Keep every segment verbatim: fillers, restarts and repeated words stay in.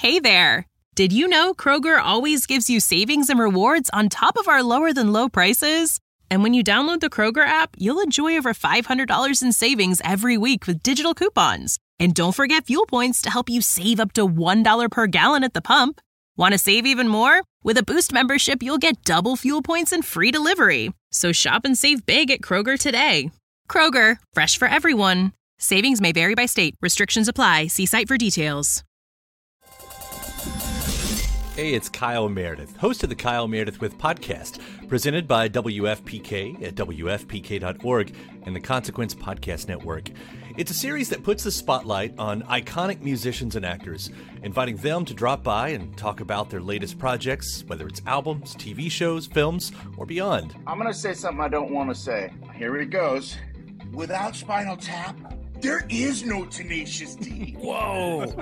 Hey there! Did you know Kroger always gives you savings and rewards on top of our lower-than-low prices? And when you download the Kroger app, you'll enjoy over five hundred dollars in savings every week with digital coupons. And don't forget fuel points to help you save up to one dollar per gallon at the pump. Want to save even more? With a Boost membership, you'll get double fuel points and free delivery. So shop and save big at Kroger today. Kroger, fresh for everyone. Savings may vary by state. Restrictions apply. See site for details. Hey, it's Kyle Meredith, host of the Kyle Meredith With podcast, presented by W F P K at W F P K dot org and the Consequence Podcast Network. It's a series that puts the spotlight on iconic musicians and actors, inviting them to drop by and talk about their latest projects, whether it's albums, T V shows, films, or beyond. I'm going to say something I don't want to say. Here it goes. Without Spinal Tap, there is no Tenacious D. Whoa!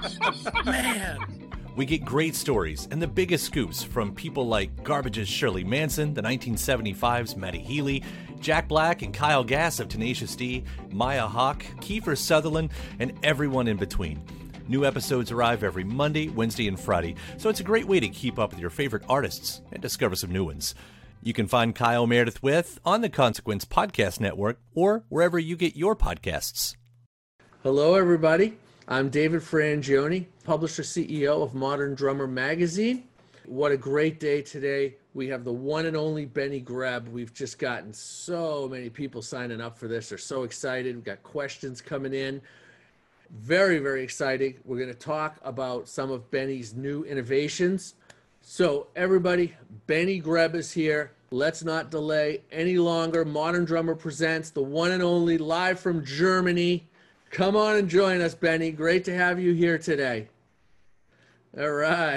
Man! We get great stories and the biggest scoops from people like Garbage's Shirley Manson, the nineteen seventy-five's Matty Healy, Jack Black and Kyle Gass of Tenacious D, Maya Hawke, Kiefer Sutherland, and everyone in between. New episodes arrive every Monday, Wednesday, and Friday, so it's a great way to keep up with your favorite artists and discover some new ones. You can find Kyle Meredith With on the Consequence Podcast Network or wherever you get your podcasts. Hello, everybody. I'm David Frangione, publisher C E O of Modern Drummer Magazine. What a great day today. We have the one and only Benny Greb. We've just gotten so many people signing up for this. They're so excited. We've got questions coming in. Very, very exciting. We're going to talk about some of Benny's new innovations. So everybody, Benny Greb is here. Let's not delay any longer. Modern Drummer presents the one and only, live from Germany. Come on and join us, Benny. Great to have you here today. All right.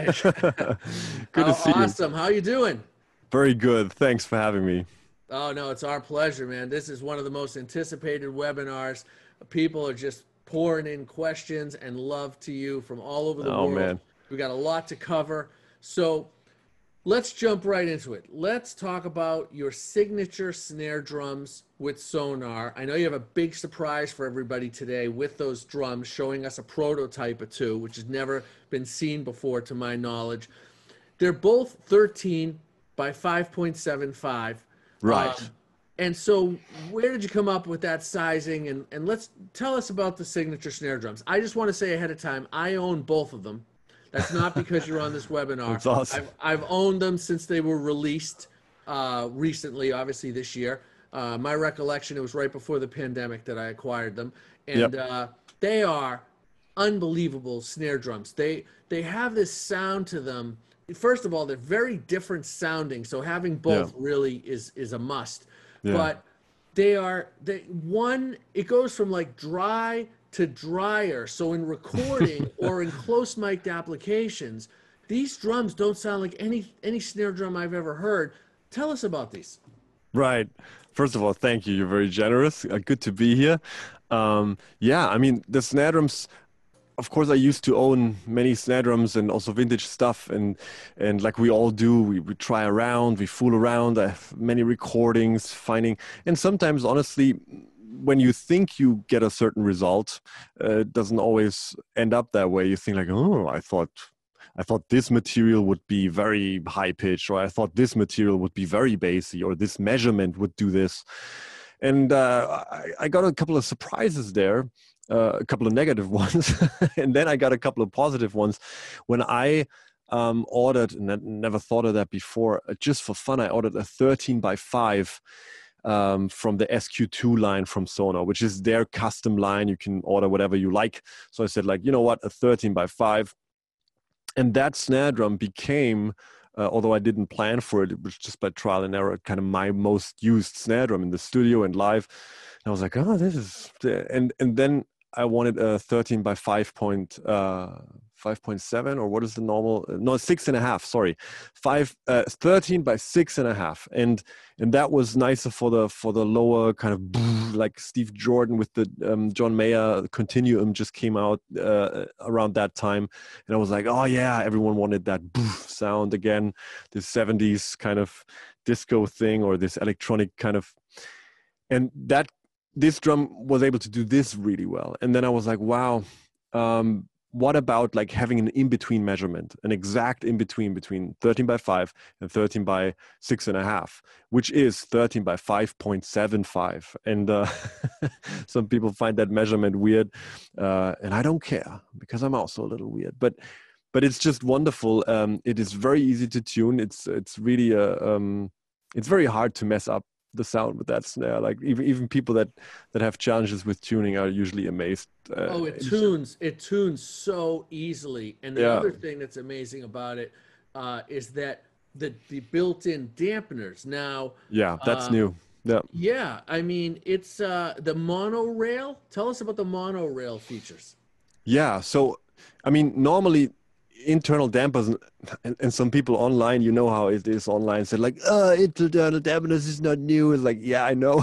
Good to see you. Awesome. How you doing? Very good. Thanks for having me. Oh, no, it's our pleasure, man. This is one of the most anticipated webinars. People are just pouring in questions and love to you from all over the oh, world. Man. We got a lot to cover. So let's jump right into it. Let's talk about your signature snare drums with Sonar. I know you have a big surprise for everybody today with those drums, showing us a prototype or two, which has never been seen before to my knowledge. They're both thirteen by five point seven five. Right. Um, and so where did you come up with that sizing? And, and let's tell us about the signature snare drums. I just want to say ahead of time, I own both of them. That's not because you're on this webinar. That's awesome. I've, I've owned them since they were released uh, recently, obviously this year. Uh, my recollection, it was right before the pandemic that I acquired them. And Yep. uh, they are unbelievable snare drums. They, they have this sound to them. First of all, they're very different sounding, so having both Yeah. really is, is a must. Yeah. But they are, they, one, it goes from like dry to drier. So in recording or in close mic'd applications, these drums don't sound like any any snare drum I've ever heard. Tell us about these. Right. First of all, thank you. You're very generous. Uh, good to be here. Um, yeah, I mean, the snare drums, of course, I used to own many snare drums and also vintage stuff. And, and like we all do, we, we try around, we fool around. I have many recordings, finding, and sometimes, honestly, when you think you get a certain result, uh, it doesn't always end up that way. You think like, oh, I thought, I thought this material would be very high pitched, or I thought this material would be very bassy, or this measurement would do this. And uh, I, I got a couple of surprises there, uh, a couple of negative ones, and then I got a couple of positive ones when I um, ordered, and I never thought of that before, uh, just for fun, I ordered a thirteen by five Um, from the S Q two line from Sonar, which is their custom line. You can order whatever you like. So I said, like, you know what, a thirteen by five. And that snare drum became, uh, although I didn't plan for it, it was just by trial and error, kind of my most used snare drum in the studio and live. And I was like, oh, this is, and and then I wanted a thirteen by five point, uh, five point seven, or what is the normal? No, six and a half. Sorry, five, uh, thirteen by six and a half, and and that was nicer for the for the lower kind of like Steve Jordan with the um, John Mayer Continuum just came out uh, around that time, and I was like, oh yeah, everyone wanted that sound again, this seventies kind of disco thing or this electronic kind of, and that this drum was able to do this really well, and then I was like, wow. Um, what about like having an in-between measurement, an exact in-between between thirteen by five and thirteen by six and a half, which is thirteen by five point seven five. And uh, some people find that measurement weird. Uh, and I don't care because I'm also a little weird, but, but it's just wonderful. Um, it is very easy to tune. It's, it's really, a, um, it's very hard to mess up the sound with that snare. Like even even people that that have challenges with tuning are usually amazed. Uh, oh, it tunes it tunes so easily. And the yeah. other thing that's amazing about it uh, is that the the built-in dampeners now. Yeah, that's um, new. Yeah. Yeah, I mean it's uh, the monorail. Tell us about the monorail features. Yeah, so I mean normally internal dampers, and, and some people online, you know how it is online, said like, oh, internal dampers is not new. It's like, yeah, I know.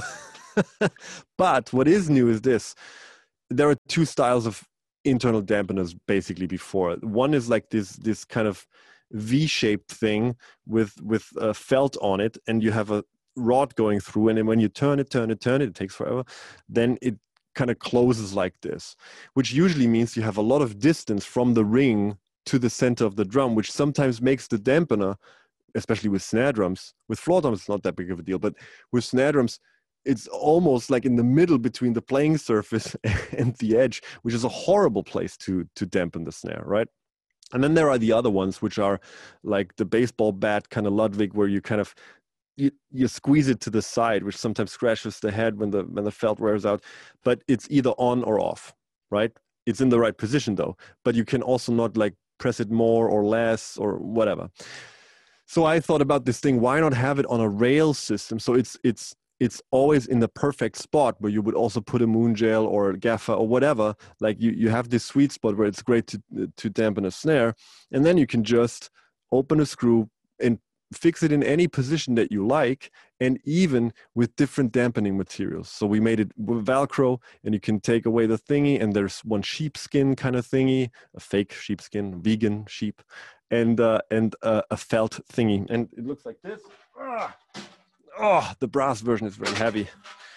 But what is new is this. There are two styles of internal dampeners basically before. One is like this this kind of V-shaped thing with, with a felt on it, and you have a rod going through, and then when you turn it, turn it, turn it, it takes forever, then it kind of closes like this, which usually means you have a lot of distance from the ring to the center of the drum, which sometimes makes the dampener, especially with snare drums, with floor drums, it's not that big of a deal, but with snare drums, it's almost like in the middle between the playing surface and the edge, which is a horrible place to, to dampen the snare, right? And then there are the other ones, which are like the baseball bat kind of Ludwig, where you kind of, you, you squeeze it to the side, which sometimes scratches the head when the, when the felt wears out, but it's either on or off, right? It's in the right position though, but you can also not like press it more or less or whatever. So I thought about this thing, why not have it on a rail system? So it's it's it's always in the perfect spot where you would also put a moon gel or a gaffer or whatever. Like you, you have this sweet spot where it's great to to dampen a snare, and then you can just open a screw and fix it in any position that you like, and even with different dampening materials. So we made it with Velcro, and you can take away the thingy, and there's one sheepskin kind of thingy, a fake sheepskin, vegan sheep, and uh, and uh, a felt thingy, and it looks like this. Ah! Oh, the brass version is very heavy,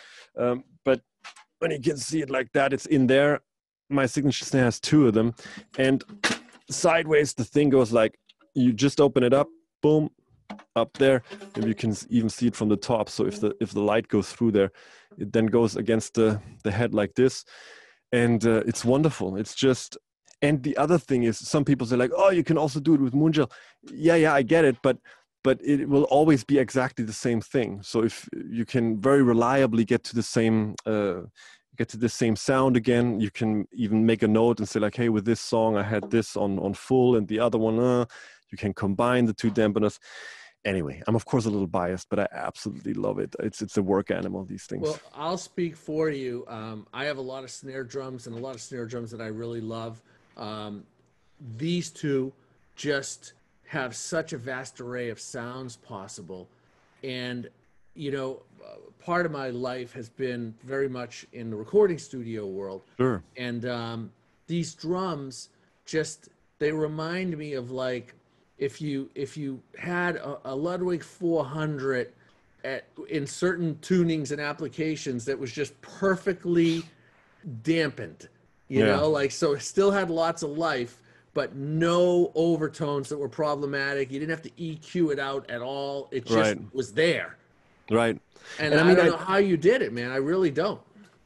um, but when you can see it like that, it's in there. My signature snare has two of them, and sideways the thing goes like, you just open it up, boom, up there, and you can even see it from the top. So if the if the light goes through there, it then goes against the the head like this, and uh, it's wonderful. It's just, and the other thing is, some people say like, oh, you can also do it with moon gel. Yeah, yeah, I get it, but but it will always be exactly the same thing. So if you can very reliably get to the same uh, get to the same sound again, you can even make a note and say like, hey, with this song I had this on on full and the other one, uh, you can combine the two dampeners. Anyway, I'm of course a little biased, but I absolutely love it. It's it's a work animal, these things. Well, I'll speak for you. Um, I have a lot of snare drums and a lot of snare drums that I really love. Um, these two just have such a vast array of sounds possible. And, you know, part of my life has been very much in the recording studio world. Sure. And um, these drums just, they remind me of like, if you if you had a, a Ludwig four hundred at, in certain tunings and applications that was just perfectly dampened, you Yeah. know, like, so it still had lots of life, but no overtones that were problematic. You didn't have to E Q it out at all. It just Right. was there. Right. And, And I I, mean, don't I- know how you did it, man. I really don't.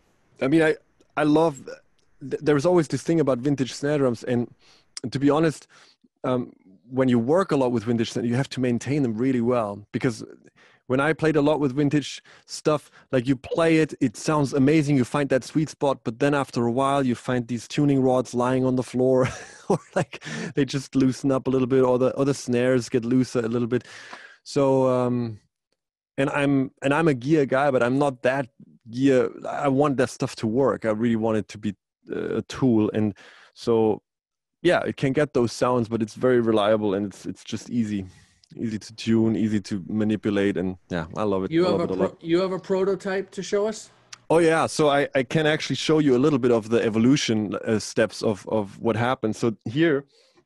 I mean, I, I love, th- there's always this thing about vintage snare drums. And to be honest, um, when you work a lot with vintage snare, you have to maintain them really well. Because when I played a lot with vintage stuff, like you play it, it sounds amazing. You find that sweet spot, but then after a while, you find these tuning rods lying on the floor, or like they just loosen up a little bit, or the, or the snares get looser a little bit. So, um, and I'm, and I'm a gear guy, but I'm not that gear. I want that stuff to work. I really want it to be a tool. And so, yeah, it can get those sounds, but it's very reliable, and it's, it's just easy, easy to tune, easy to manipulate. And yeah, I love it. You I have love a it a pro, lot. you have a prototype to show us? Oh yeah, so I, I can actually show you a little bit of the evolution uh, steps of, of what happened. So here,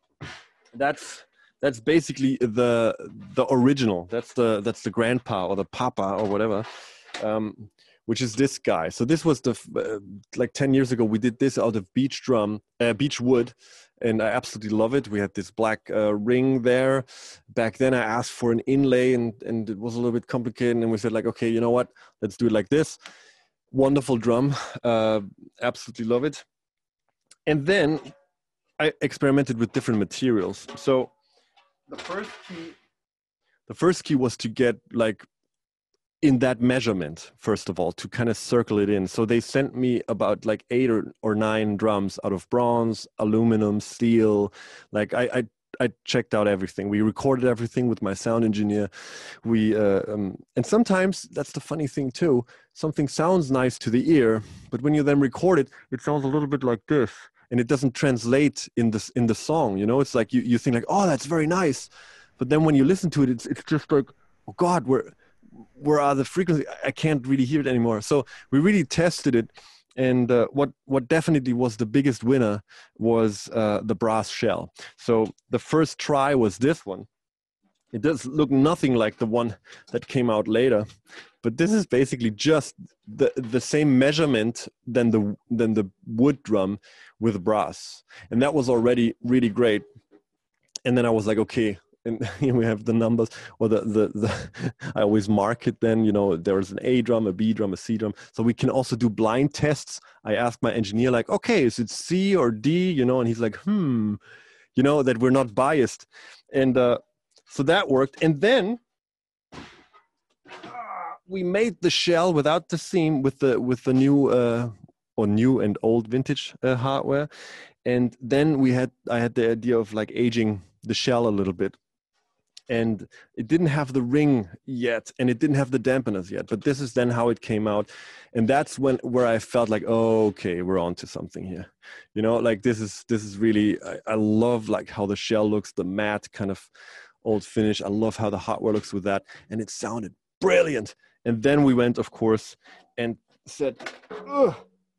that's that's basically the the original. That's the that's the grandpa or the papa or whatever, um, which is this guy. So this was the uh, like ten years ago. We did this out of beech drum, uh, beech wood, and I absolutely love it. We had this black uh, ring there. Back then I asked for an inlay, and, and it was a little bit complicated, and we said like, okay, you know what, let's do it like this. Wonderful drum, uh, absolutely love it. And then I experimented with different materials. So the first key, the first key was to get like in that measurement, first of all, to kind of circle it in. So they sent me about like eight or, or nine drums out of bronze, aluminum, steel. Like I, I, I checked out everything. We recorded everything with my sound engineer. We uh, um, and sometimes that's the funny thing too. Something sounds nice to the ear, but when you then record it, it sounds a little bit like this, and it doesn't translate in this in the song. You know, it's like you, you think like, oh, that's very nice, but then when you listen to it, it's it's just like, oh God, where where are the frequencies? I can't really hear it anymore. So we really tested it. And uh, what, what definitely was the biggest winner was uh, the brass shell. So the first try was this one. It does look nothing like the one that came out later, but this is basically just the, the same measurement than the, than the wood drum with brass. And that was already really great. And then I was like, okay, and here we have the numbers, or the, the, the, I always mark it then, you know, there's an A drum, a B drum, a C drum. So we can also do blind tests. I asked my engineer like, okay, is it C or D, you know, and he's like, hmm, you know, that we're not biased. And uh, so that worked. And then uh, we made the shell without the seam with the, with the new, uh, or new and old vintage uh, hardware. And then we had, I had the idea of like aging the shell a little bit. And it didn't have the ring yet, and it didn't have the dampeners yet, but this is then how it came out. And that's when, where I felt like, oh, okay, we're on to something here. You know, like this is, this is really, I, I love like how the shell looks, the matte kind of old finish. I love how the hardware looks with that. And it sounded brilliant. And then we went, of course, and said, ugh.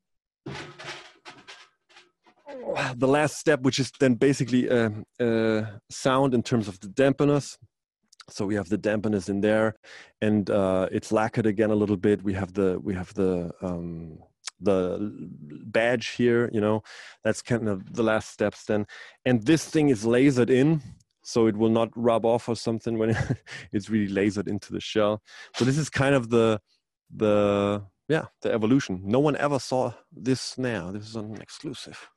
The last step, which is then basically uh, uh, sound in terms of the dampeners. So we have the dampeners in there, and uh, it's lacquered again a little bit. We have the we have the um, the badge here. You know, that's kind of the last steps then. And this thing is lasered in, so it will not rub off or something when it, it's really lasered into the shell. So this is kind of the the yeah the evolution. No one ever saw this snare. This is an exclusive.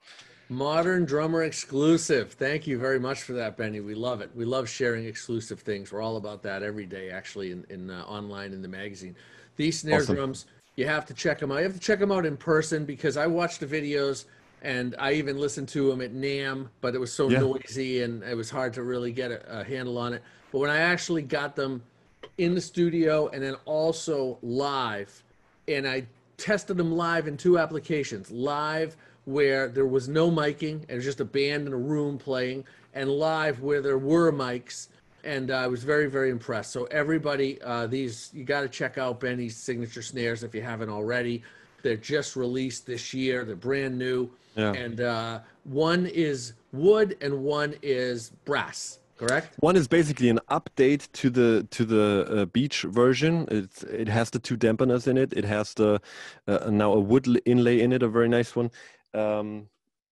Modern Drummer exclusive. Thank you very much for that, Benny. We love it. We love sharing exclusive things. We're all about that every day, actually, in, in uh, online in the magazine. These snare Awesome. drums, you have to check them out. You have to check them out in person, because I watched the videos and I even listened to them at NAMM, but it was so Yeah. noisy and it was hard to really get a, a handle on it. But when I actually got them in the studio and then also live, and I tested them live in two applications, live where there was no miking, and it was just a band in a room playing, and live where there were mics, and uh, I was very, very impressed. So everybody, uh, these, you got to check out Benny's signature snares if you haven't already. They're just released this year. They're brand new. Yeah. And uh, one is wood and one is brass, correct? One is basically an update to the to the uh, beach version. It's, it has the two dampeners in it. It has the uh, now a wood inlay in it, a very nice one. Um,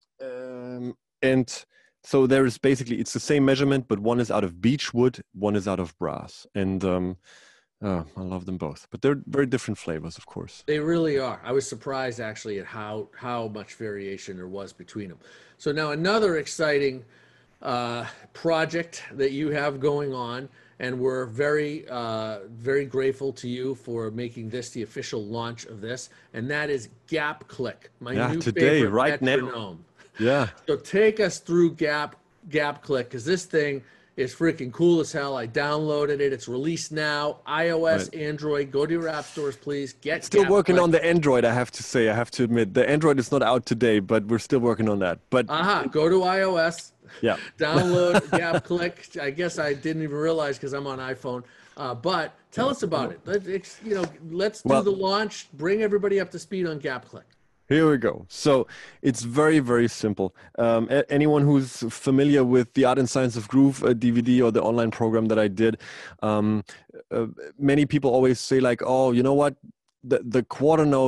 um, and so there is basically, it's the same measurement, but one is out of beech wood, one is out of brass. And um, uh, I love them both, but they're very different flavors, of course. They really are. I was surprised actually at how, how much variation there was between them. So now another exciting uh, project that you have going on, and we're very, uh, very grateful to you for making this the official launch of this, and that is Gap Click, my Yeah, new today, favorite right now. metronome. Yeah. So take us through Gap Gap Click, because this thing is freaking cool as hell. I downloaded it. It's released now. iOS, Right. Android. Go to your app stores, please. Get Still Gap working Click. on the Android, I have to say, I have to admit. The Android is not out today, but we're still working on that. But Aha, go to iOS. yeah. Download Gap Click. I guess I didn't even realize because I'm on iPhone. Uh, but tell us about it. Let, it's, you know, let's do Well- the launch. Bring everybody up to speed on Gap Click. Here we go. So it's very, very simple. Um, a- anyone who's familiar with the Art and Science of Groove uh, D V D or the online program that I did, um, uh, many people always say like, oh, you know what? The, the quarter note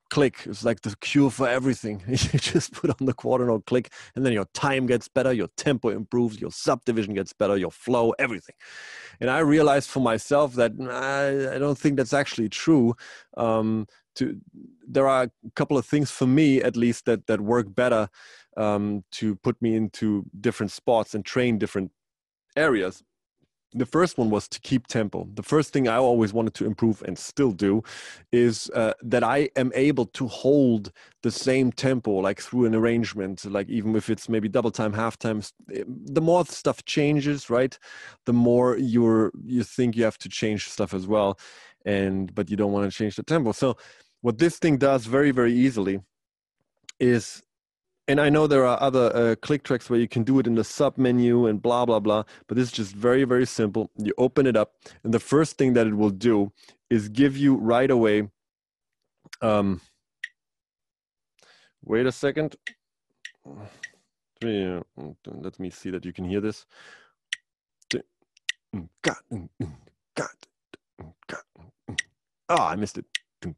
click is like the cure for everything. You just put on the quarter note click, and then your time gets better, your tempo improves, your subdivision gets better, your flow, everything. And I realized for myself that I, I don't think that's actually true. Um, to, there are a couple of things for me, at least, that, that work better um, to put me into different spots and train different areas. The first one was to keep tempo. The first thing I always wanted to improve, and still do, is uh, that I am able to hold the same tempo, like through an arrangement, like even if it's maybe double time, half time. The more stuff changes, right, the more you're you think you have to change stuff as well, and but you don't want to change the tempo. So what this thing does very, very easily is, and I know there are other uh, click tracks where you can do it in the sub menu and blah, blah, blah, but this is just very, very simple. You open it up, and the first thing that it will do is give you right away, um, wait a second. Let me see that you can hear this. Oh, I missed it.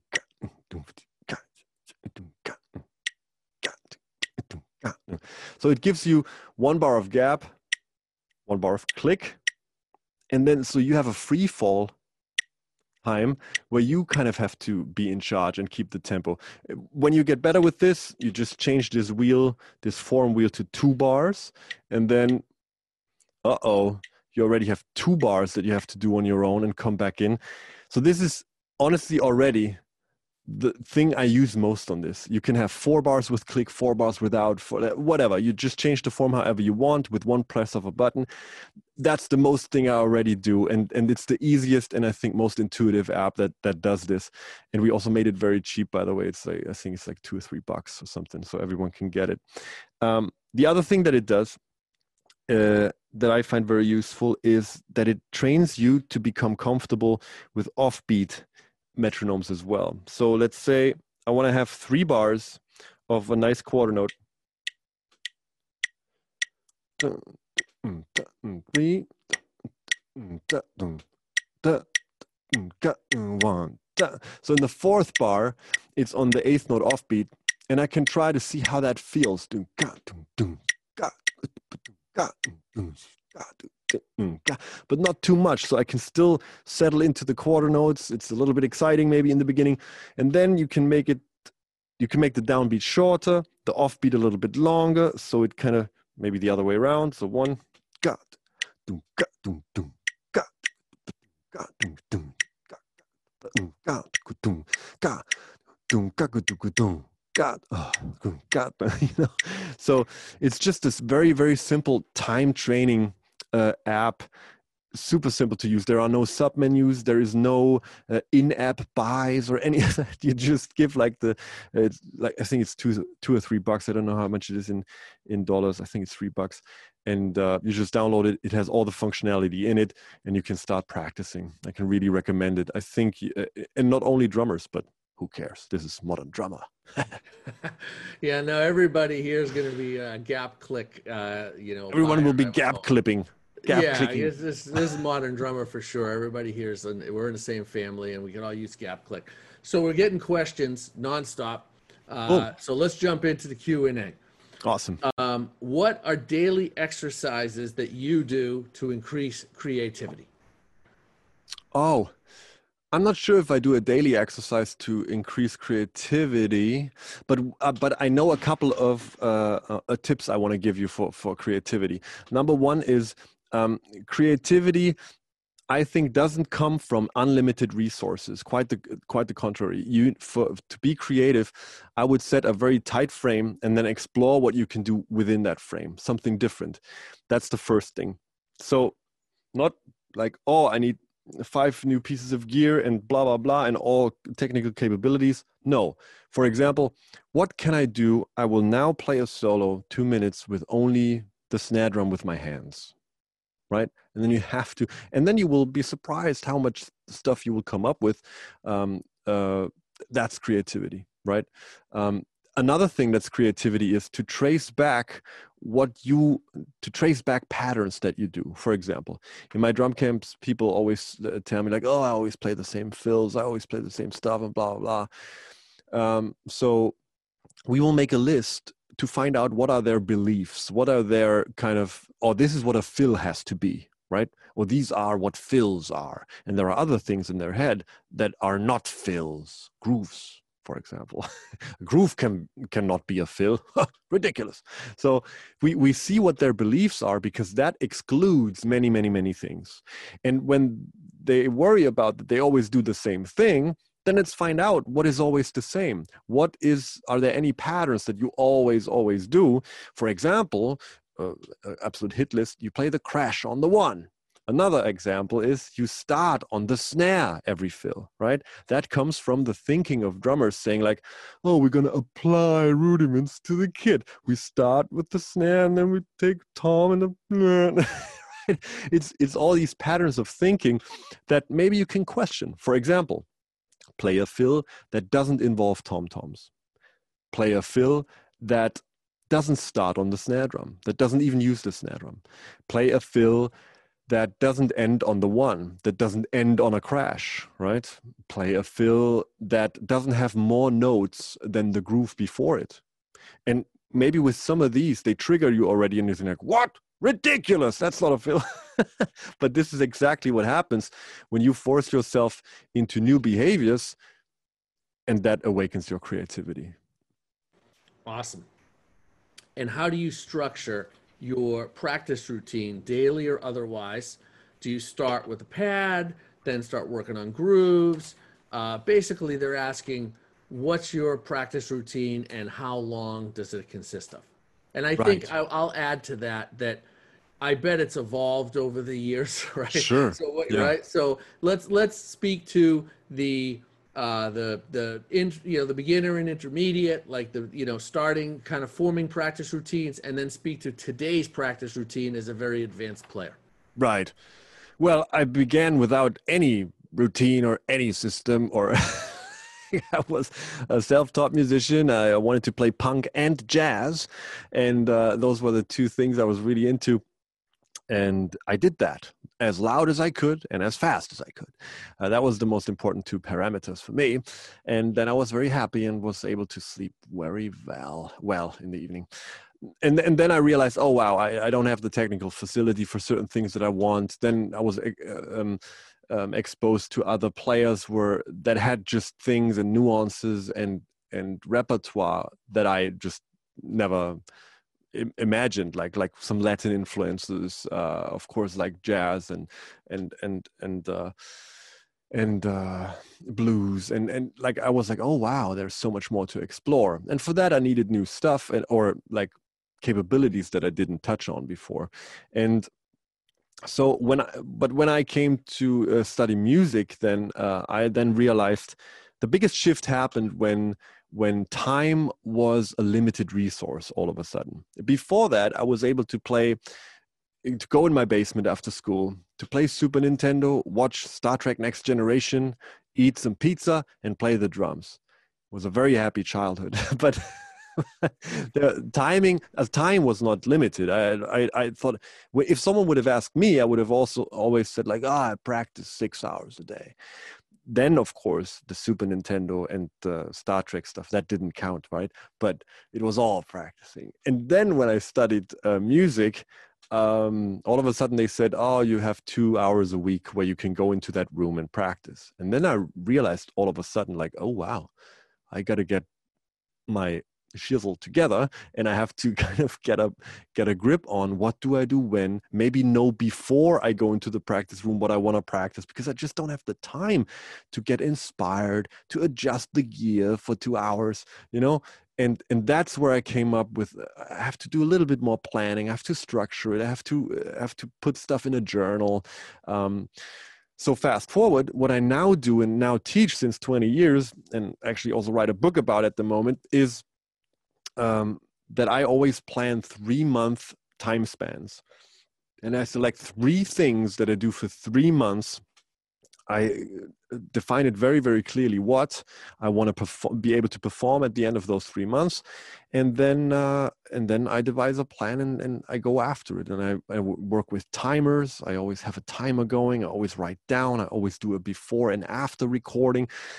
So it gives you one bar of gap, one bar of click, and then so you have a free fall time where you kind of have to be in charge and keep the tempo. When you get better with this, you just change this wheel, this form wheel, to two bars, and then, uh-oh, you already have two bars that you have to do on your own and come back in. So this is honestly already the thing I use most on this. You can have four bars with click, four bars without, for whatever. You just change the form however you want with one press of a button. That's the most thing I already do. And, and it's the easiest and I think most intuitive app that, that does this. And we also made it very cheap, by the way. It's like, I think it's like two or three bucks or something, so everyone can get it. Um, the other thing that it does uh, that I find very useful is that it trains you to become comfortable with offbeat metronomes as well. So let's say I want to have three bars of a nice quarter note. Three. So in the fourth bar, it's on the eighth note offbeat, and I can try to see how that feels. But not too much, so I can still settle into the quarter notes. It's a little bit exciting maybe in the beginning, and then you can make it you can make the downbeat shorter, the offbeat a little bit longer, so it kind of maybe the other way around. So one got doom got doom doom got got doom doom got doom got doom got doom God, oh, God, you know. So it's just this very, very simple time training uh, app. Super simple to use. There are no sub menus. There is no uh, in-app buys or any of that. You just give like the, it's like I think it's two, two or three bucks. I don't know how much it is in in dollars. I think it's three bucks, and uh, you just download it. It has all the functionality in it, and you can start practicing. I can really recommend it. I think, uh, and not only drummers, but who cares? This is Modern Drummer. Yeah, no, everybody here is going to be uh, gap click. Uh, you know, everyone will be gap home. clipping. Gap yeah, clicking. This, this is Modern Drummer for sure. Everybody here is, in, we're in the same family, and we can all use gap click. So we're getting questions nonstop. Uh, so let's jump into the Q and A. Awesome. Um, what are daily exercises that you do to increase creativity? Oh, I'm not sure if I do a daily exercise to increase creativity, but uh, but I know a couple of uh, uh, tips I want to give you for, for creativity. Number one is um, creativity, I think, doesn't come from unlimited resources. Quite the quite the contrary. You for to be creative, I would set a very tight frame and then explore what you can do within that frame, something different. That's the first thing. So not like, oh, I need five new pieces of gear and blah, blah, blah, and all technical capabilities. No. For example, what can I do? I will now play a solo two minutes with only the snare drum with my hands, right? And then you have to, and then you will be surprised how much stuff you will come up with. Um, uh, that's creativity, right? Um, Another thing that's creativity is to trace back what you, to trace back patterns that you do. For example, in my drum camps, people always tell me like, oh, I always play the same fills. I always play the same stuff and blah, blah, blah. Um, so we will make a list to find out what are their beliefs, what are their kind of, oh, this is what a fill has to be, right? Or these are what fills are. And there are other things in their head that are not fills, grooves, for example. A groove can cannot be a fill. Ridiculous. So we, we see what their beliefs are, because that excludes many, many, many things. And when they worry about that they always do the same thing, then let's find out what is always the same. What is, are there any patterns that you always, always do? For example, uh, absolute hit list, you play the crash on the one. Another example is you start on the snare every fill, right? That comes from the thinking of drummers saying like, oh, we're going to apply rudiments to the kit. We start with the snare and then we take tom and the... it's, it's all these patterns of thinking that maybe you can question. For example, play a fill that doesn't involve tom-toms. Play a fill that doesn't start on the snare drum, that doesn't even use the snare drum. Play a fill that doesn't end on the one, that doesn't end on a crash, right? Play a fill that doesn't have more notes than the groove before it. And maybe with some of these, they trigger you already and you're like, what? Ridiculous, that's not a fill. But this is exactly what happens when you force yourself into new behaviors, and that awakens your creativity. Awesome. And how do you structure your practice routine, daily or otherwise? Do you start with a pad, then start working on grooves? Uh, basically, they're asking, what's your practice routine and how long does it consist of? And I right. think I'll, I'll add to that that I bet it's evolved over the years, right? Sure. So what, yeah. right? So let's let's speak to the uh, the the in, you know the beginner and intermediate, like the you know starting kind of forming practice routines, and then speak to today's practice routine as a very advanced player. Right. Well, I began without any routine or any system, or I was a self-taught musician. I wanted to play punk and jazz, and uh, those were the two things I was really into. And I did that as loud as I could and as fast as I could. Uh, that was the most important two parameters for me. And then I was very happy and was able to sleep very well, well in the evening. And, and then I realized, oh, wow, I, I don't have the technical facility for certain things that I want. Then I was uh, um, um, exposed to other players where, that had just things and nuances and, and repertoire that I just never imagined, like like some Latin influences, uh, of course, like jazz and and and and uh, and uh, blues, and and like I was like, oh wow, there's so much more to explore. And for that, I needed new stuff and or like capabilities that I didn't touch on before. And so when I, but when I came to uh, study music, then uh, I then realized the biggest shift happened when. when time was a limited resource all of a sudden. Before that, I was able to play, to go in my basement after school, to play Super Nintendo, watch Star Trek Next Generation, eat some pizza, and play the drums. It was a very happy childhood. But the timing, as time was not limited. I, I, I thought, if someone would have asked me, I would have also always said like, ah, oh, I practice six hours a day. Then, of course, the Super Nintendo and the Star Trek stuff, that didn't count, right? But it was all practicing. And then when I studied uh, music, um, all of a sudden they said, oh, you have two hours a week where you can go into that room and practice. And then I realized all of a sudden, like, oh, wow, I got to get my shizzle together, and I have to kind of get a get a grip on what do I do when, maybe know before I go into the practice room what I want to practice, because I just don't have the time to get inspired, to adjust the gear for two hours, you know. And and that's where I came up with, I have to do a little bit more planning, I have to structure it, I have to I have to put stuff in a journal. Um, So fast forward, what I now do and now teach since twenty years, and actually also write a book about at the moment, is um, that I always plan three month time spans. And I select three things that I do for three months. I define it very, very clearly what I want to perform, be able to perform at the end of those three months. And then uh, and then I devise a plan and, and I go after it. And I, I work with timers. I always have a timer going. I always write down. I always do a before and after recording.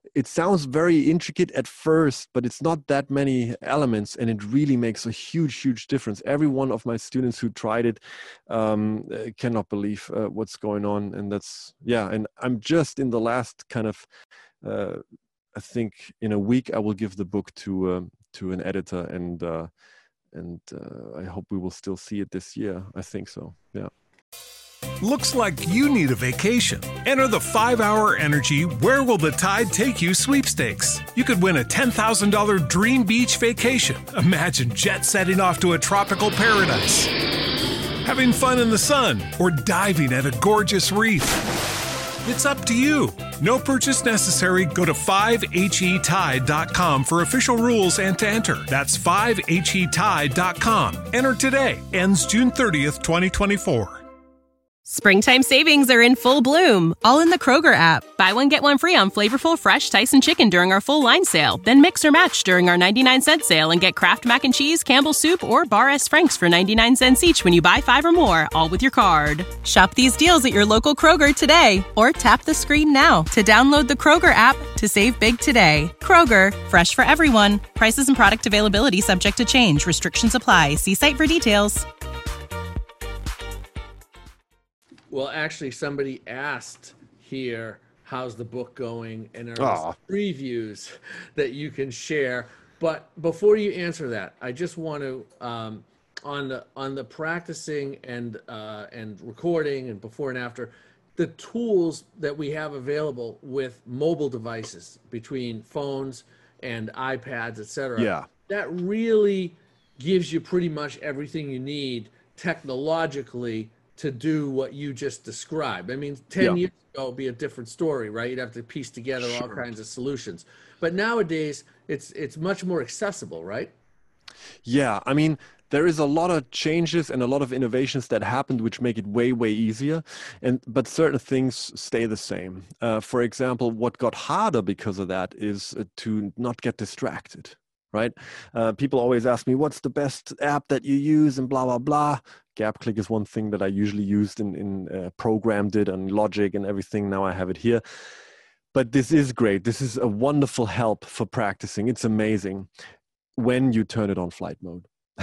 it sounds very intricate at first, but it's not that many elements, and it really makes a huge, huge difference. Every one of my students who tried it um, cannot believe uh, what's going on, and that's yeah. And I'm just in the last kind of, uh, I think in a week I will give the book to um, to an editor, and uh, and uh, I hope we will still see it this year. I think so. Yeah. Looks like you need a vacation. Enter the five hour Energy Where Will the Tide Take You sweepstakes. You could win a ten thousand dollars dream beach vacation. Imagine jet setting off to a tropical paradise, having fun in the sun, or diving at a gorgeous reef. It's up to you. No purchase necessary. Go to five H E tide dot com for official rules and to enter. That's five H E tide dot com. Enter today. Ends June thirtieth, twenty twenty-four. Springtime savings are in full bloom, all in the Kroger app. Buy one, get one free on flavorful, fresh Tyson chicken during our full line sale. Then mix or match during our ninety-nine cent sale and get Kraft Mac and Cheese, Campbell's Soup, or Bar S. Frank's for ninety-nine cents each when you buy five or more, all with your card. Shop these deals at your local Kroger today, or tap the screen now to download the Kroger app to save big today. Kroger, fresh for everyone. Prices and product availability subject to change. Restrictions apply. See site for details. Well, actually, somebody asked here, how's the book going? And are there Aw. previews that you can share? But before you answer that, I just want to, um, on the on the practicing and uh, and recording and before and after, the tools that we have available with mobile devices between phones and iPads, et cetera. Yeah. That really gives you pretty much everything you need technologically to do what you just described. I mean, ten Yeah. years ago it'd be a different story, right? You'd have to piece together all kinds of solutions. But nowadays it's it's much more accessible, right? Yeah, I mean, there is a lot of changes and a lot of innovations that happened which make it way, way easier. And but certain things stay the same. Uh, for example, what got harder because of that is uh, to not get distracted, right? Uh, people always ask me, what's the best app that you use and blah, blah, blah. GapClick is one thing that I usually used in, in uh, programmed it and Logic and everything. Now I have it here. But this is great. This is a wonderful help for practicing. It's amazing when you turn it on flight mode.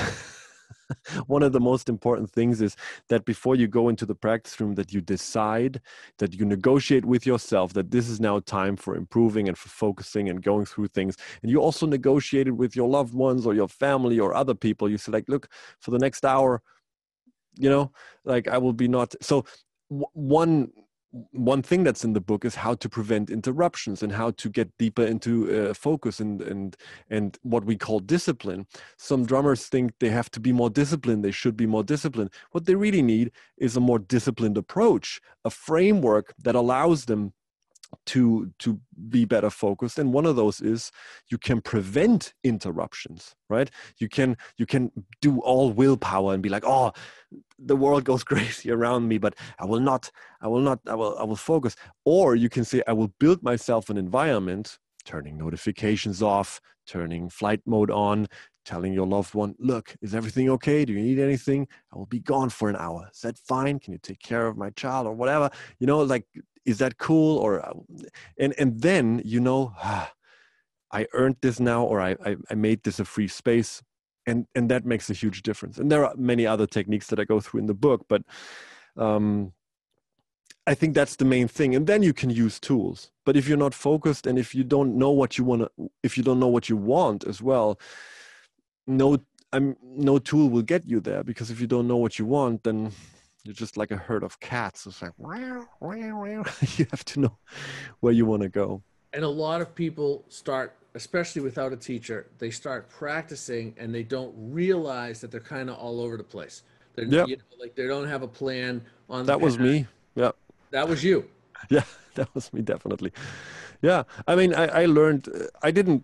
One of the most important things is that before you go into the practice room, that you decide, that you negotiate with yourself that this is now time for improving and for focusing and going through things. And you also negotiate it with your loved ones or your family or other people. You say like, look, for the next hour, you know, like I will be not. So w- one one thing that's in the book is how to prevent interruptions and how to get deeper into uh, focus and and and what we call discipline. Some drummers think they have to be more disciplined, they should be more disciplined. What they really need is a more disciplined approach, a framework that allows them to to be better focused. And one of those is you can prevent interruptions, right? You can you can do all willpower and be like, oh, the world goes crazy around me, but I will not, I will not, I will, I will focus. Or you can say, I will build myself an environment, turning notifications off, turning flight mode on, telling your loved one, look, is everything okay? Do you need anything? I will be gone for an hour. Is that fine? Can you take care of my child or whatever? You know, like, is that cool? Or, and, and then, you know, ah, I earned this now, or I, I, I made this a free space. And and that makes a huge difference. And there are many other techniques that I go through in the book, but um, I think that's the main thing. And then you can use tools. But if you're not focused and if you don't know what you want to, if you don't know what you want as well, no, I'm no tool will get you there, because if you don't know what you want, then you're just like a herd of cats. It's like, wow, wow, wow. You have to know where you want to go. And a lot of people start, especially without a teacher, they start practicing and they don't realize that they're kind of all over the place. They're, Yep. you know, like they don't have a plan on the That was pad. me. Yeah. That was you. Yeah, that was me, definitely. Yeah, I mean, I, I learned, uh, I didn't,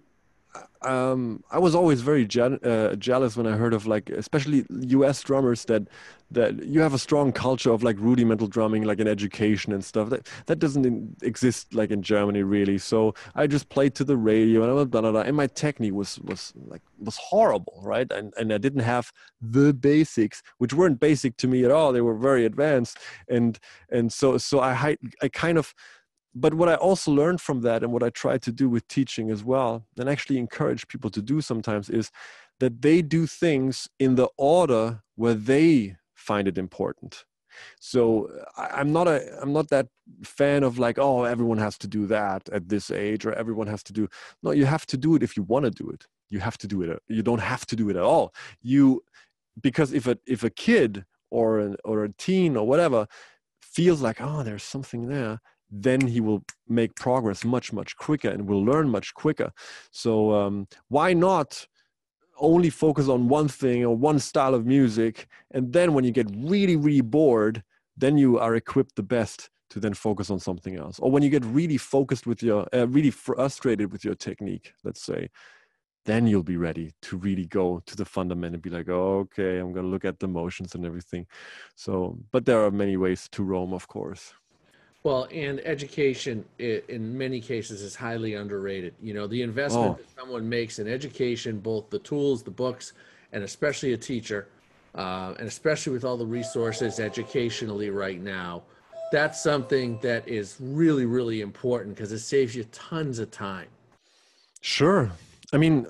um, I was always very je- uh, jealous when I heard of, like, especially U S drummers, that that you have a strong culture of like rudimental drumming, like in education and stuff. That that doesn't in, exist like in Germany really. So I just played to the radio and I was blah, blah, blah, and my technique was was like was horrible, right? And and I didn't have the basics, which weren't basic to me at all. They were very advanced, and and so so I I kind of but what I also learned from that, and what I try to do with teaching as well, and actually encourage people to do sometimes, is that they do things in the order where they find it important. So I, I'm not a I'm not that fan of like, oh, everyone has to do that at this age, or everyone has to do. No, you have to do it if you want to do it. You have to do it. You don't have to do it at all. You because if a if a kid or an or a teen or whatever feels like, oh, there's something there, then he will make progress much, much quicker and will learn much quicker. So um, why not only focus on one thing or one style of music, and then when you get really, really bored, then you are equipped the best to then focus on something else. Or when you get really focused with your, uh, really frustrated with your technique, let's say, then you'll be ready to really go to the fundament and be like, oh, okay, I'm going to look at the motions and everything. So, but there are many ways to roam, of course. Well, and education in many cases is highly underrated. You know, the investment Oh. that someone makes in education, both the tools, the books, and especially a teacher, uh, and especially with all the resources educationally right now, that's something that is really, really important because it saves you tons of time. Sure. I mean,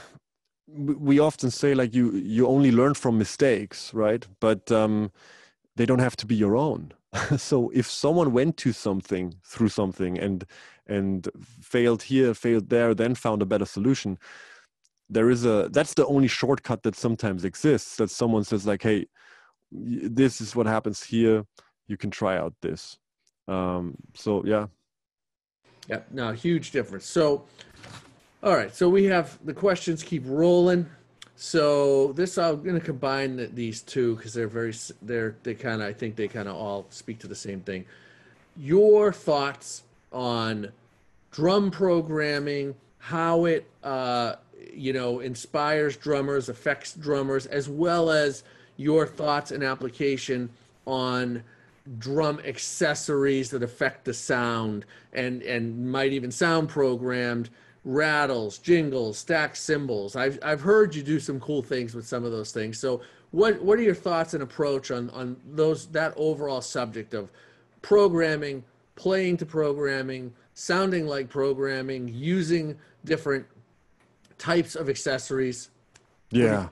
we often say like you you only learn from mistakes, right? But um, they don't have to be your own. So if someone went to something through something and and failed here, failed there, then found a better solution, there is a that's the only shortcut that sometimes exists. That someone says like, hey, this is what happens here. You can try out this. Um, so yeah. Yeah, no, huge difference. So. All right, so we have the questions keep rolling. So this I'm going to combine the, these two because they're very they're they kind of I think they kind of all speak to the same thing. Your thoughts on drum programming, how it uh, you know inspires drummers, affects drummers, as well as your thoughts and application on drum accessories that affect the sound and and might even sound programmed. Rattles, jingles, stack cymbals. I've I've heard you do some cool things with some of those things. So what what are your thoughts and approach on on those that overall subject of programming, playing to programming, sounding like programming, using different types of accessories? Yeah.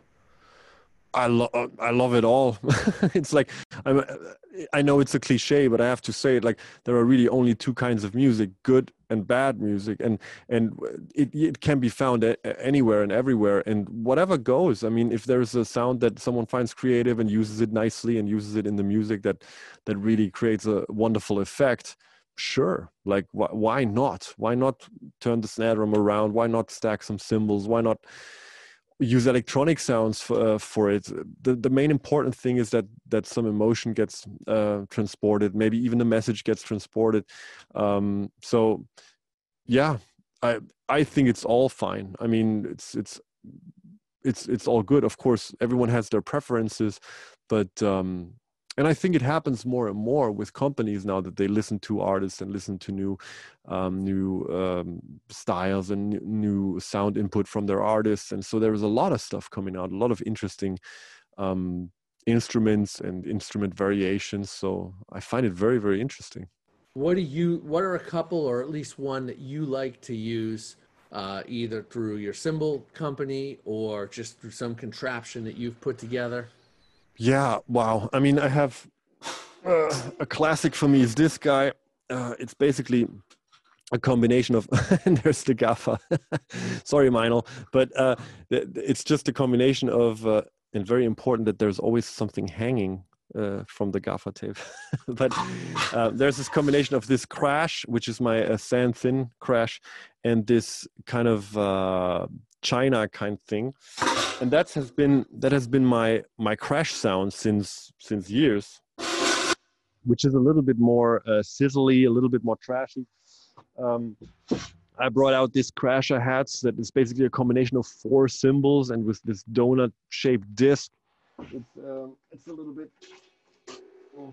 I love I love it all. It's like I'm, I know it's a cliche, but I have to say it. Like there are really only two kinds of music: good and bad music, and and it it can be found a, anywhere and everywhere, and whatever goes. I mean, if there's a sound that someone finds creative and uses it nicely and uses it in the music that that really creates a wonderful effect, sure. Like wh- why not? Why not turn the snare drum around? Why not stack some cymbals? Why not use electronic sounds for, uh, for it? The the main important thing is that that some emotion gets uh, transported, maybe even a message gets transported. Um, so yeah, I I think it's all fine. I mean, it's it's it's it's all good. Of course, everyone has their preferences, but um, and I think it happens more and more with companies now that they listen to artists and listen to new um, new um, styles and new sound input from their artists. And so there is a lot of stuff coming out, a lot of interesting um, instruments and instrument variations. So I find it very, very interesting. What do you, what are a couple or at least one that you like to use uh, either through your cymbal company or just through some contraption that you've put together? Yeah, wow. I mean, I have uh, a classic for me is this guy. Uh, it's basically a combination of, and there's the gaffer. Sorry, Meinl, but uh, it's just a combination of, uh, and very important that there's always something hanging uh, from the gaffer tape. But uh, there's this combination of this crash, which is my uh, sand thin crash, and this kind of uh, China kind thing. And that has been that has been my my crash sound since since years, which is a little bit more uh, sizzly, a little bit more trashy. Um, I brought out this crasher hats that is basically a combination of four cymbals and with this donut-shaped disc. It's um, it's a little bit. Oh.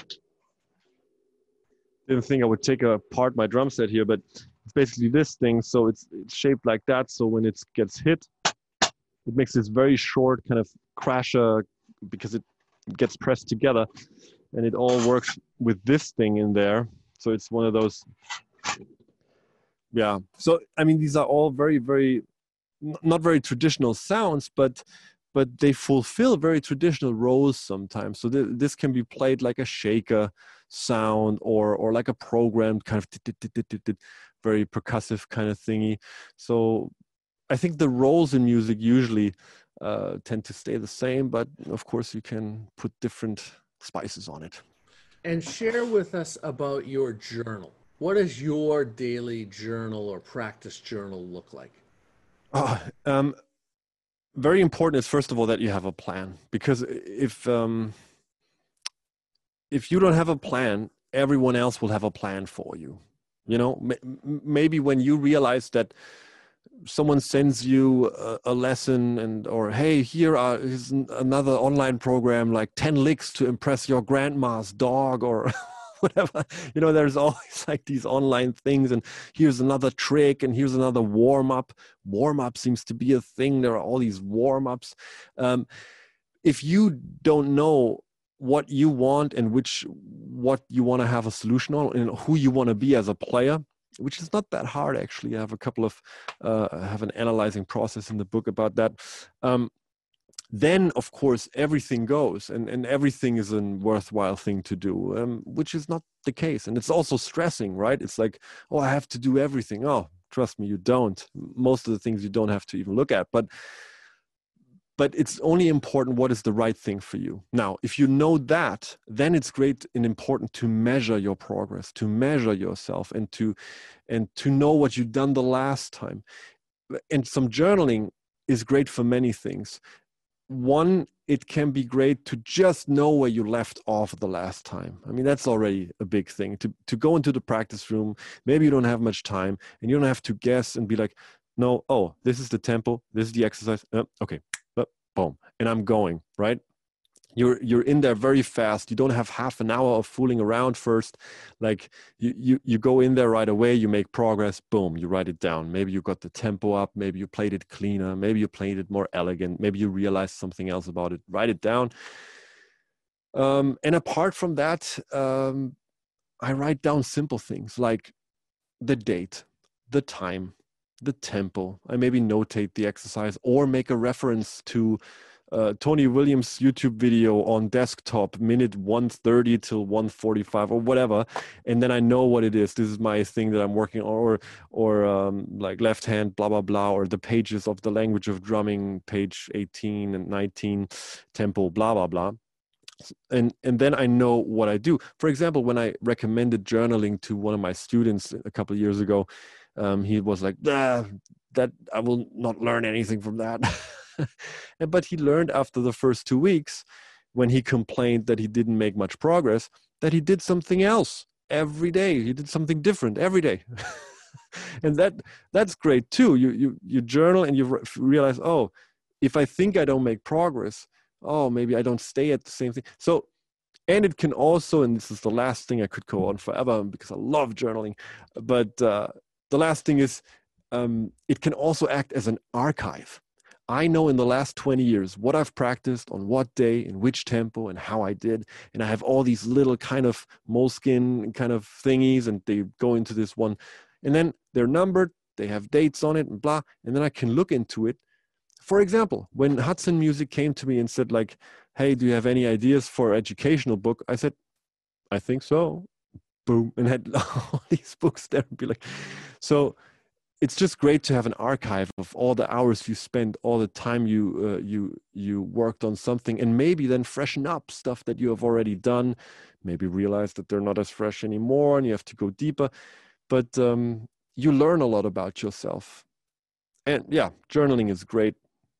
Didn't think I would take apart my drum set here, but it's basically this thing. So it's it's shaped like that. So when it gets hit, it makes this very short kind of crasher because it gets pressed together, and it all works with this thing in there. So it's one of those, yeah. So, I mean, these are all very, very, not very traditional sounds, but but they fulfill very traditional roles sometimes. So th this can be played like a shaker sound, or or like a programmed kind of very percussive kind of thingy. So I think the roles in music usually uh, tend to stay the same, but of course you can put different spices on it. And share with us about your journal. What does your daily journal or practice journal look like? Oh, um, very important is, first of all, that you have a plan, because if um, if you don't have a plan, everyone else will have a plan for you. You know, maybe when you realize that someone sends you a, a lesson, and or hey, here are is another online program like ten licks to impress your grandma's dog, or whatever, you know, there's always like these online things, and here's another trick, and here's another warm-up. Warm-up seems to be a thing. There are all these warm-ups. Um, if you don't know what you want and which what you want to have a solution on, and who you want to be as a player, which is not that hard, actually. I have a couple of, uh, I have an analyzing process in the book about that. Um, then, of course, everything goes, and, and everything is a worthwhile thing to do, um, which is not the case. And it's also stressing, right? It's like, oh, I have to do everything. Oh, trust me, you don't. Most of the things you don't have to even look at. But But it's only important what is the right thing for you. Now, if you know that, then it's great and important to measure your progress, to measure yourself, and to and to know what you've done the last time. And some journaling is great for many things. One, it can be great to just know where you left off the last time. I mean, that's already a big thing. To, to go into the practice room, maybe you don't have much time, and you don't have to guess and be like, no, oh, this is the tempo, this is the exercise. Uh, okay. Boom, and I'm going, right? You're you're in there very fast. You don't have half an hour of fooling around first. Like you you you go in there right away. You make progress. Boom, you write it down. Maybe you got the tempo up. Maybe you played it cleaner. Maybe you played it more elegant. Maybe you realized something else about it. Write it down. Um, and apart from that, um, I write down simple things like the date, the time, the tempo. I maybe notate the exercise or make a reference to uh, Tony Williams' YouTube video on desktop, minute one thirty till one forty-five or whatever, and then I know what it is. This is my thing that I'm working on, or or um, like left hand, blah blah blah, or the pages of the language of drumming, page eighteen and nineteen, tempo, blah blah blah. And and then I know what I do. For example, when I recommended journaling to one of my students a couple of years ago, Um, he was like, ah, that I will not learn anything from that. But he learned after the first two weeks, when he complained that he didn't make much progress, that he did something else every day. He did something different every day. And that that's great too. You, you, you journal and you realize, oh, if I think I don't make progress, oh, maybe I don't stay at the same thing. So, and it can also, and this is the last thing, I could go on forever because I love journaling, but uh, the last thing is, um, it can also act as an archive. I know in the last twenty years what I've practiced, on what day, in which tempo, and how I did. And I have all these little kind of moleskin kind of thingies, and they go into this one. And then they're numbered, they have dates on it, and blah. And then I can look into it. For example, when Hudson Music came to me and said like, hey, do you have any ideas for an educational book? I said, I think so. Boom, and had all these books there and be like, so it's just great to have an archive of all the hours you spent, all the time you uh, you you worked on something, and maybe then freshen up stuff that you have already done. Maybe realize that they're not as fresh anymore, and you have to go deeper. But um, you learn a lot about yourself, and yeah, journaling is great.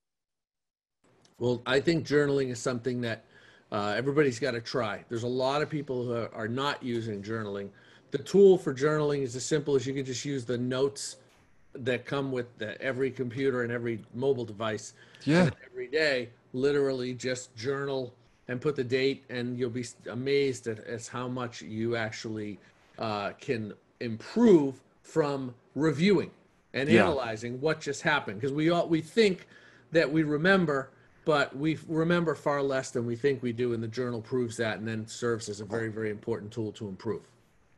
Well, I think journaling is something that uh, everybody's got to try. There's a lot of people who are not using journaling. The tool for journaling is as simple as you can just use the notes that come with the, every computer and every mobile device. Yeah. And every day, literally just journal and put the date, and you'll be amazed at, at how much you actually uh, can improve from reviewing and Yeah. analyzing what just happened. Because we all we think that we remember, but we remember far less than we think we do, and the journal proves that, and then serves as a very, very important tool to improve.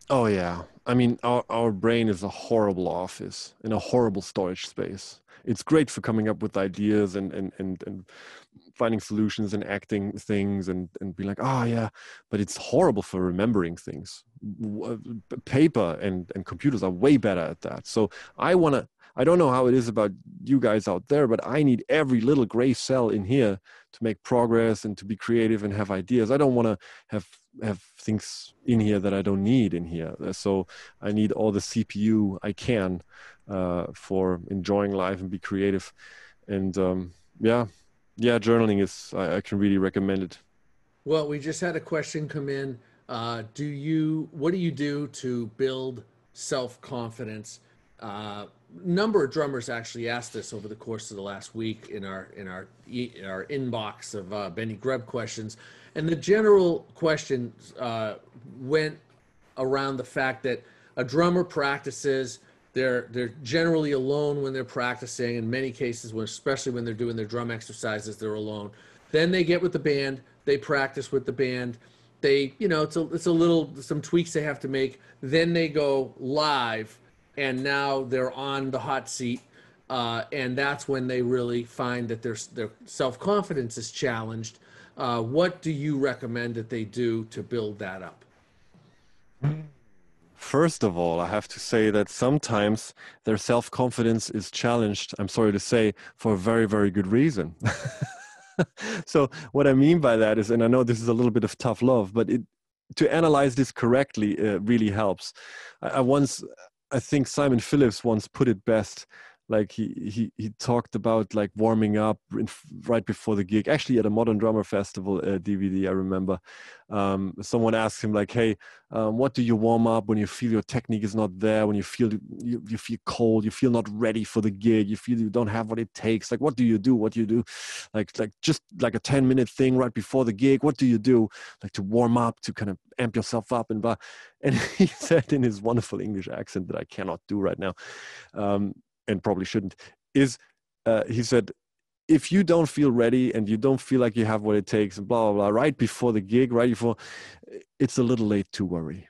Oh yeah. I mean, our, our brain is a horrible office in a horrible storage space. It's great for coming up with ideas and and and, and finding solutions and acting things and and be like, oh yeah, but it's horrible for remembering things. W- Paper and and computers are way better at that. So I want to. I don't know how it is about you guys out there, but I need every little gray cell in here to make progress and to be creative and have ideas. I don't want to have have things in here that I don't need in here. So I need all the C P U I can uh, for enjoying life and be creative. And um, yeah, yeah, journaling is, I, I can really recommend it. Well, we just had a question come in. Uh, do you, what do you do to build self-confidence? Uh, number of drummers actually asked this over the course of the last week in our in our in our inbox of uh, Benny Greb questions, and the general question uh, went around the fact that a drummer practices. They're they're generally alone when they're practicing. In many cases, when especially when they're doing their drum exercises, they're alone. Then they get with the band. They practice with the band. They, you know, it's a it's a little some tweaks they have to make. Then they go live, and now they're on the hot seat, uh, and that's when they really find that their their self-confidence is challenged. Uh, what do you recommend that they do to build that up? First of all, I have to say that sometimes their self-confidence is challenged, I'm sorry to say, for a very, very good reason. So what I mean by that is, and I know this is a little bit of tough love, but it, to analyze this correctly uh, really helps. I, I once, I think Simon Phillips once put it best. Like he he he talked about like warming up in, right before the gig. Actually, at a Modern Drummer Festival uh, D V D, I remember um, someone asked him like, "Hey, um, what do you warm up when you feel your technique is not there? When you feel you, you feel cold, you feel not ready for the gig, you feel you don't have what it takes. Like, what do you do? What do you do? Like like just like a ten minute thing right before the gig. What do you do? Like to warm up, to kind of amp yourself up and blah." And he said in his wonderful English accent that I cannot do right now. Um, and probably shouldn't, is uh, he said, if you don't feel ready and you don't feel like you have what it takes and blah, blah, blah, right before the gig, right before, it's a little late to worry.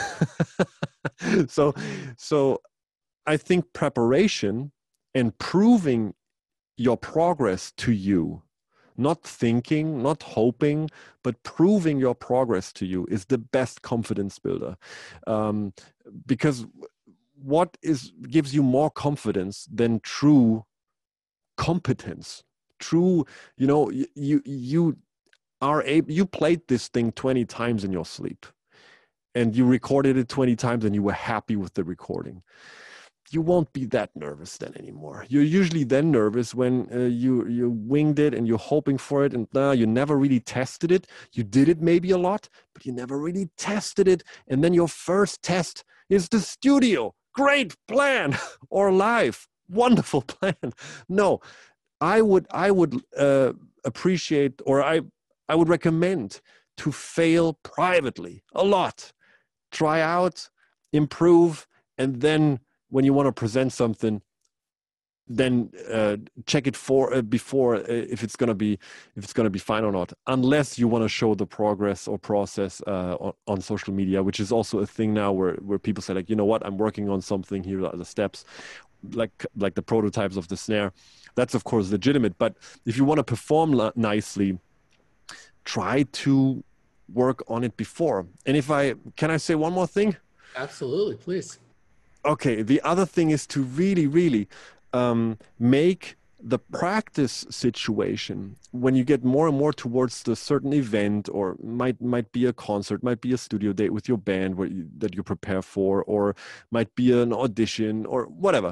so, so I think preparation and proving your progress to you, not thinking, not hoping, but proving your progress to you is the best confidence builder. Um, because what is gives you more confidence than true competence? True, you know, you you are able. You played this thing twenty times in your sleep, and you recorded it twenty times, and you were happy with the recording. You won't be that nervous then anymore. You're usually then nervous when uh, you you winged it and you're hoping for it, and uh, you never really tested it. You did it maybe a lot, but you never really tested it. And then your first test is the studio. Great plan. Or live. Wonderful plan. No, I would I would uh, appreciate, or I I would recommend to fail privately a lot. Try out, improve, and then when you want to present something, then uh, check it for uh, before uh, if it's gonna be if it's gonna be fine or not. Unless you want to show the progress or process uh, on, on social media, which is also a thing now, where where people say like, you know what, I'm working on something. Here are the steps, like like the prototypes of the snare. That's of course legitimate. But if you want to perform la- nicely, try to work on it before. And if I can, I say one more thing. Absolutely, please. Okay, the other thing is to really, really um, make the practice situation, when you get more and more towards the certain event, or might might be a concert, might be a studio date with your band where you, that you prepare for, or might be an audition or whatever.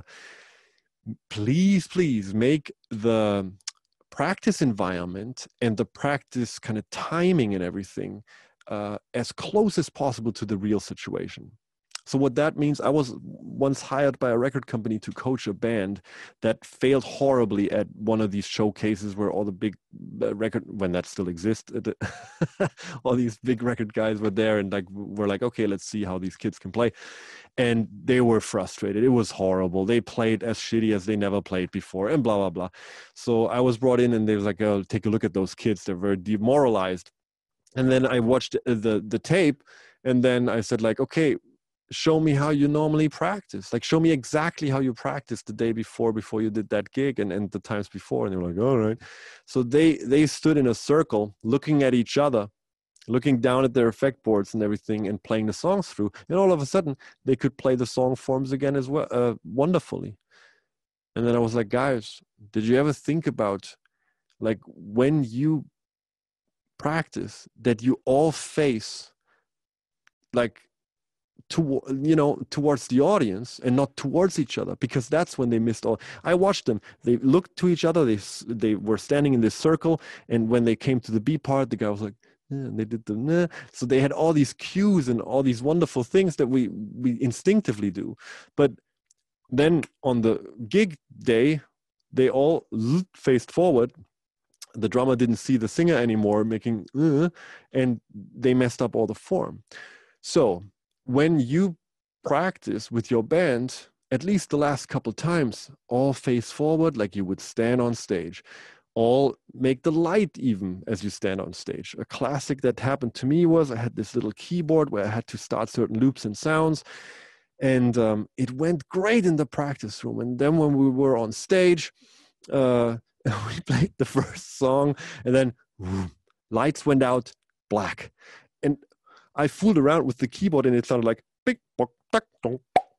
Please, please make the practice environment and the practice kind of timing and everything uh, as close as possible to the real situation. So what that means, I was once hired by a record company to coach a band that failed horribly at one of these showcases where all the big record, when that still exists, all these big record guys were there, and like we're like, okay, let's see how these kids can play. And they were frustrated. It was horrible. They played as shitty as they never played before, and blah, blah, blah. So I was brought in, and they was like, oh, take a look at those kids. They're very demoralized. And then I watched the the tape, and then I said like, okay, show me how you normally practice. Like, show me exactly how you practiced the day before, before you did that gig and, and the times before. And they were like, all right. So they, they stood in a circle looking at each other, looking down at their effect boards and everything and playing the songs through. And all of a sudden they could play the song forms again as well, uh, wonderfully. And then I was like, guys, did you ever think about, like, when you practice, that you all face, like, to, you know, towards the audience and not towards each other, because that's when they missed all. I watched them. They looked to each other. They they were standing in this circle, and when they came to the B part, the guy was like, eh, and they did the nah. So they had all these cues and all these wonderful things that we we instinctively do, but then on the gig day, they all faced forward. The drummer didn't see the singer anymore, making uh, and they messed up all the form. So when you practice with your band, at least the last couple times, all face forward like you would stand on stage. All make the light even as you stand on stage. A classic that happened to me was I had this little keyboard where I had to start certain loops and sounds. And um, it went great in the practice room. And then when we were on stage, uh, we played the first song, and then whoom, lights went out, black. And I fooled around with the keyboard, and it sounded like big, and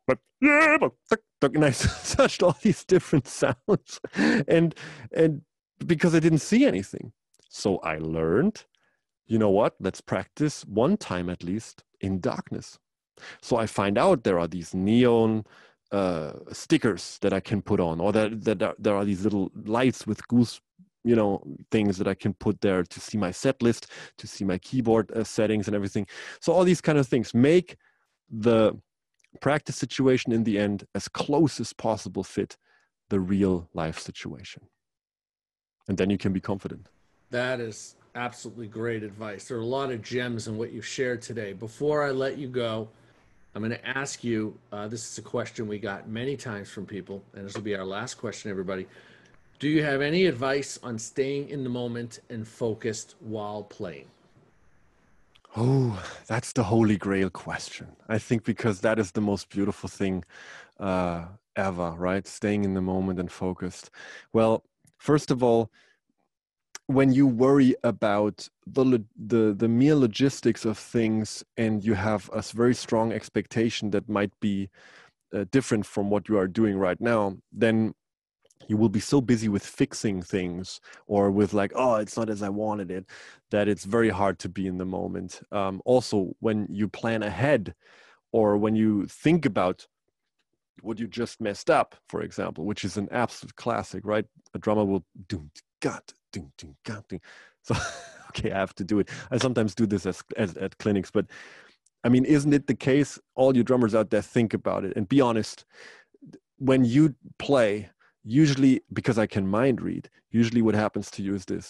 I searched all these different sounds, and and because I didn't see anything, so I learned, you know what? Let's practice one time at least in darkness. So I find out there are these neon uh, stickers that I can put on, or that, that there, there are these little lights with goose, you know, things that I can put there to see my set list, to see my keyboard uh, settings and everything. So all these kind of things make the practice situation in the end as close as possible fit the real life situation. And then you can be confident. That is absolutely great advice. There are a lot of gems in what you've shared today. Before I let you go, I'm going to ask you, uh, this is a question we got many times from people, and this will be our last question, everybody. Do you have any advice on staying in the moment and focused while playing? Oh, that's the holy grail question. I think because that is the most beautiful thing uh, ever, right? Staying in the moment and focused. Well, first of all, when you worry about the, the the mere logistics of things and you have a very strong expectation that might be uh, different from what you are doing right now, then you will be so busy with fixing things or with like, oh, it's not as I wanted it, that it's very hard to be in the moment. Um, also, when you plan ahead or when you think about what you just messed up, for example, which is an absolute classic, right? A drummer will do, got, ding, ding, got, ding. So, okay, I have to do it. I sometimes do this as, as at clinics, but I mean, isn't it the case? All you drummers out there, think about it and be honest. When you play, usually, because I can mind read, usually what happens to you is this.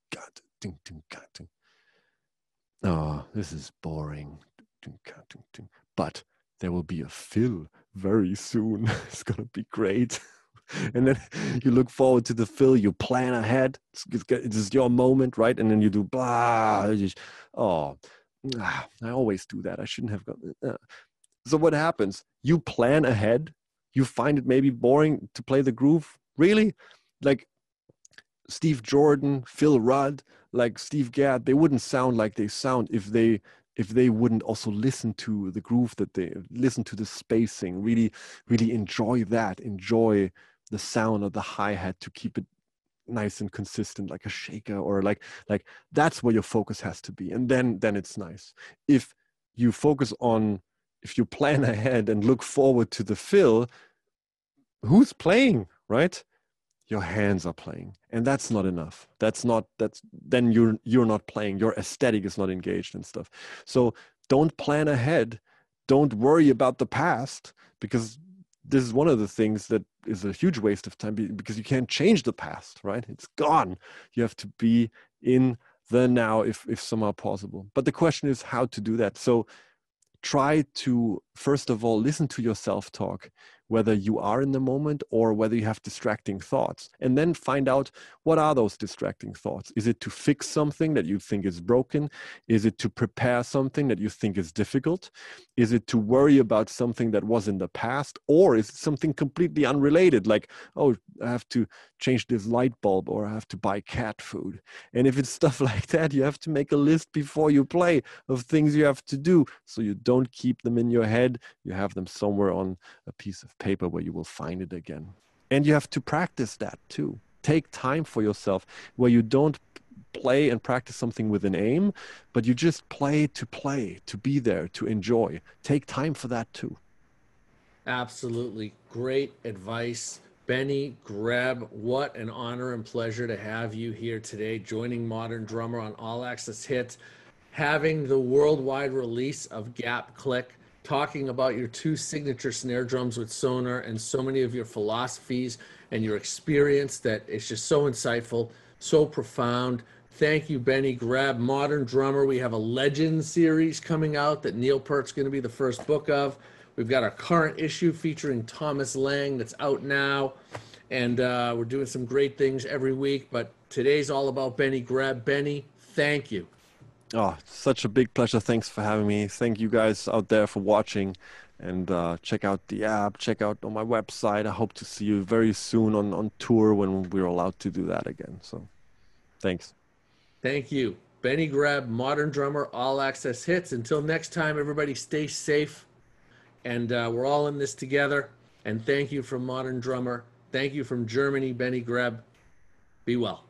Oh, this is boring. But there will be a fill very soon. It's going to be great. And then you look forward to the fill, you plan ahead. It's, it's, it's your moment, right? And then you do blah. Oh, I always do that. I shouldn't have gone. Uh. So what happens? You plan ahead. You find it maybe boring to play the groove. Really? Like Steve Jordan, Phil Rudd, like Steve Gadd, they wouldn't sound like they sound if they if they wouldn't also listen to the groove, that they listen to the spacing, really, really enjoy that, enjoy the sound of the hi-hat to keep it nice and consistent, like a shaker, or like like that's where your focus has to be. And then then it's nice. If you focus on, if you plan ahead and look forward to the fill, who's playing, right? Your hands are playing, and that's not enough. That's not, that's, then you're, you're not playing. Your aesthetic is not engaged and stuff. So don't plan ahead. Don't worry about the past, because this is one of the things that is a huge waste of time, because you can't change the past, right? It's gone. You have to be in the now if, if somehow possible. But the question is how to do that. So try to, first of all, listen to your self-talk whether you are in the moment or whether you have distracting thoughts. And then find out, what are those distracting thoughts? Is it to fix something that you think is broken? Is it to prepare something that you think is difficult? Is it to worry about something that was in the past? Or is it something completely unrelated, like, oh, I have to change this light bulb, or I have to buy cat food? And if it's stuff like that, you have to make a list before you play of things you have to do, so you don't keep them in your head. You have them somewhere on a piece of paper where you will find it again. And you have to practice that too. Take time for yourself where you don't play and practice something with an aim, but you just play to play, to be there, to enjoy. Take time for that too. Absolutely. Great advice. Benny Greb, what an honor and pleasure to have you here today, joining Modern Drummer on All Access Hits, having the worldwide release of Gap Click, talking about your two signature snare drums with Sonor and so many of your philosophies and your experience that is just so insightful, so profound. Thank you, Benny Greb. Modern Drummer, we have a Legend series coming out that Neil Peart's going to be the first book of. We've got our current issue featuring Thomas Lang that's out now. And uh, we're doing some great things every week. But today's all about Benny Greb. Benny, thank you. Oh, such a big pleasure. Thanks for having me. Thank you guys out there for watching. And uh, check out the app. Check out on my website. I hope to see you very soon on, on tour when we're allowed to do that again. So thanks. Thank you. Benny Greb, Modern Drummer, All Access Hits. Until next time, everybody stay safe. And uh, we're all in this together. And thank you from Modern Drummer. Thank you from Germany, Benny Greb. Be well.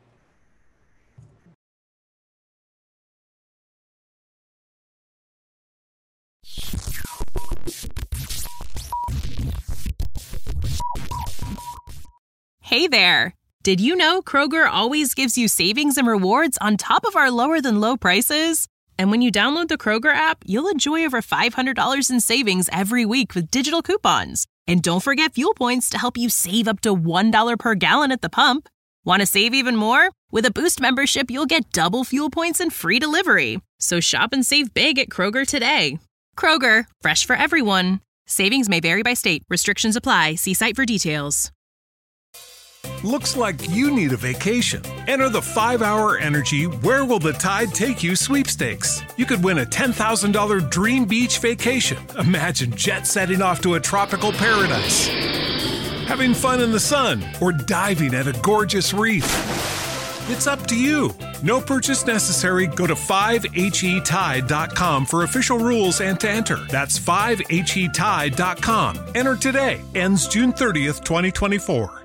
Hey there! Did you know Kroger always gives you savings and rewards on top of our lower than low prices? And when you download the Kroger app, you'll enjoy over five hundred dollars in savings every week with digital coupons. And don't forget fuel points to help you save up to one dollar per gallon at the pump. Want to save even more? With a Boost membership, you'll get double fuel points and free delivery. So shop and save big at Kroger today. Kroger, fresh for everyone. Savings may vary by state. Restrictions apply. See site for details. Looks like you need a vacation. Enter the five hour Energy Where Will the Tide Take You sweepstakes. You could win a ten thousand dollars dream beach vacation. Imagine jet setting off to a tropical paradise, having fun in the sun, or diving at a gorgeous reef. It's up to you. No purchase necessary. Go to five H E tide dot com for official rules and to enter. That's five H E tide dot com. Enter today. Ends June thirtieth, twenty twenty-four.